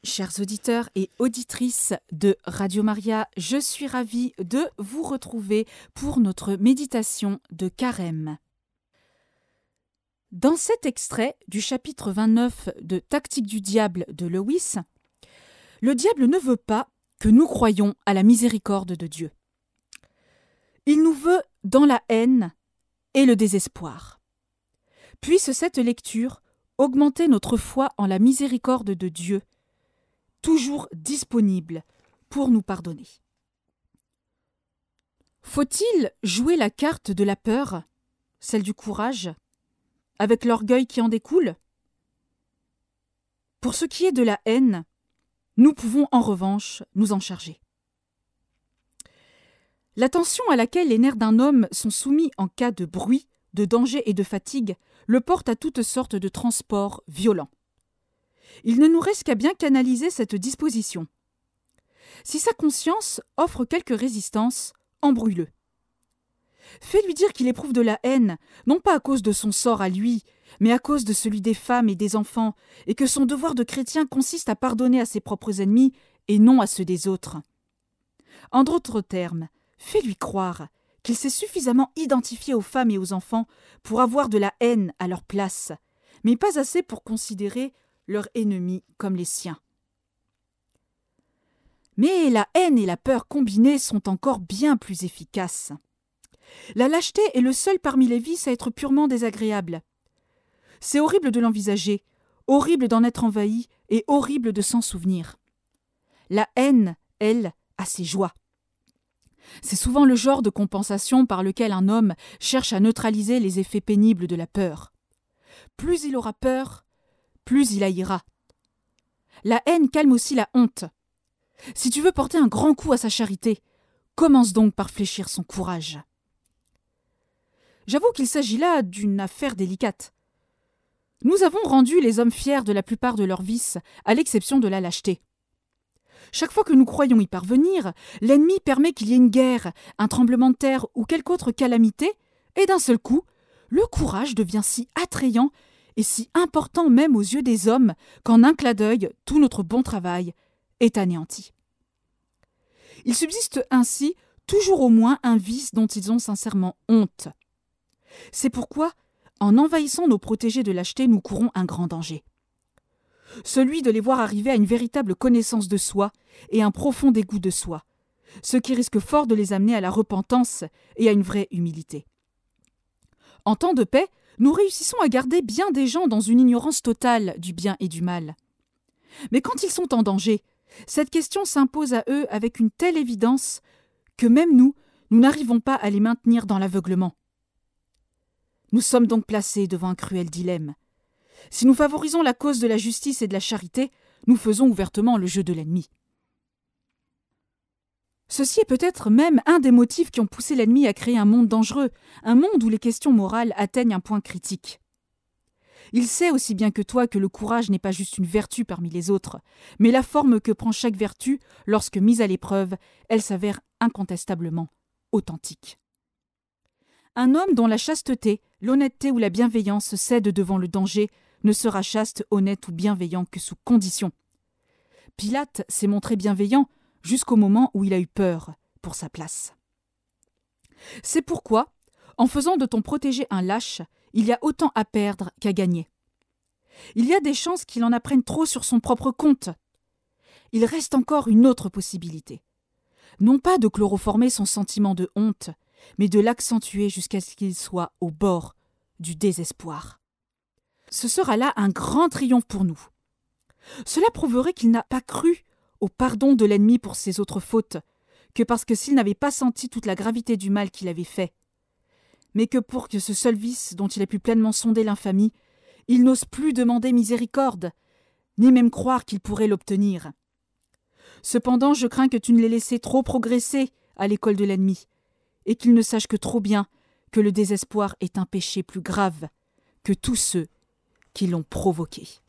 Chers auditeurs et auditrices de Radio Maria, je suis ravie de vous retrouver pour notre méditation de Carême. Dans cet extrait du chapitre 29 de Tactique du diable de Lewis, le diable ne veut pas que nous croyions à la miséricorde de Dieu. Il nous veut dans la haine et le désespoir. Puisse cette lecture augmenter notre foi en la miséricorde de Dieu, toujours disponible pour nous pardonner. Faut-il jouer la carte de la peur, celle du courage, avec l'orgueil qui en découle ? Pour ce qui est de la haine, nous pouvons en revanche nous en charger. La tension à laquelle les nerfs d'un homme sont soumis en cas de bruit, de danger et de fatigue le porte à toutes sortes de transports violents. Il ne nous reste qu'à bien canaliser cette disposition. Si sa conscience offre quelque résistance, embrouille-le. Fais-lui dire qu'il éprouve de la haine, non pas à cause de son sort à lui, mais à cause de celui des femmes et des enfants, et que son devoir de chrétien consiste à pardonner à ses propres ennemis et non à ceux des autres. En d'autres termes, fais-lui croire qu'il s'est suffisamment identifié aux femmes et aux enfants pour avoir de la haine à leur place, mais pas assez pour considérer leurs ennemis comme les siens. Mais la haine et la peur combinées sont encore bien plus efficaces. La lâcheté est le seul parmi les vices à être purement désagréable. C'est horrible de l'envisager, horrible d'en être envahi et horrible de s'en souvenir. La haine, elle, a ses joies. C'est souvent le genre de compensation par lequel un homme cherche à neutraliser les effets pénibles de la peur. Plus il aura peur, plus il haïra. La haine calme aussi la honte. Si tu veux porter un grand coup à sa charité, commence donc par fléchir son courage. J'avoue qu'il s'agit là d'une affaire délicate. Nous avons rendu les hommes fiers de la plupart de leurs vices, à l'exception de la lâcheté. Chaque fois que nous croyons y parvenir, l'ennemi permet qu'il y ait une guerre, un tremblement de terre ou quelque autre calamité, et d'un seul coup, le courage devient si attrayant et si important même aux yeux des hommes qu'en un clin d'œil, tout notre bon travail est anéanti. Il subsiste ainsi toujours au moins un vice dont ils ont sincèrement honte. C'est pourquoi, en envahissant nos protégés de lâcheté, nous courons un grand danger. Celui de les voir arriver à une véritable connaissance de soi et un profond dégoût de soi, ce qui risque fort de les amener à la repentance et à une vraie humilité. En temps de paix, nous réussissons à garder bien des gens dans une ignorance totale du bien et du mal. Mais quand ils sont en danger, cette question s'impose à eux avec une telle évidence que même nous n'arrivons pas à les maintenir dans l'aveuglement. Nous sommes donc placés devant un cruel dilemme. Si nous favorisons la cause de la justice et de la charité, nous faisons ouvertement le jeu de l'ennemi. Ceci est peut-être même un des motifs qui ont poussé l'ennemi à créer un monde dangereux, un monde où les questions morales atteignent un point critique. Il sait aussi bien que toi que le courage n'est pas juste une vertu parmi les autres, mais la forme que prend chaque vertu lorsque mise à l'épreuve, elle s'avère incontestablement authentique. Un homme dont la chasteté, l'honnêteté ou la bienveillance cèdent devant le danger ne sera chaste, honnête ou bienveillant que sous condition. Pilate s'est montré bienveillant jusqu'au moment où il a eu peur pour sa place. C'est pourquoi, en faisant de ton protégé un lâche, il y a autant à perdre qu'à gagner. Il y a des chances qu'il en apprenne trop sur son propre compte. Il reste encore une autre possibilité. Non pas de chloroformer son sentiment de honte, mais de l'accentuer jusqu'à ce qu'il soit au bord du désespoir. Ce sera là un grand triomphe pour nous. Cela prouverait qu'il n'a pas cru au pardon de l'ennemi pour ses autres fautes, que parce que s'il n'avait pas senti toute la gravité du mal qu'il avait fait, mais que pour que ce seul vice dont il a pu pleinement sonder l'infamie, il n'ose plus demander miséricorde, ni même croire qu'il pourrait l'obtenir. Cependant, je crains que tu ne l'aies laissé trop progresser à l'école de l'ennemi, et qu'il ne sache que trop bien que le désespoir est un péché plus grave que tous ceux qui l'ont provoqué.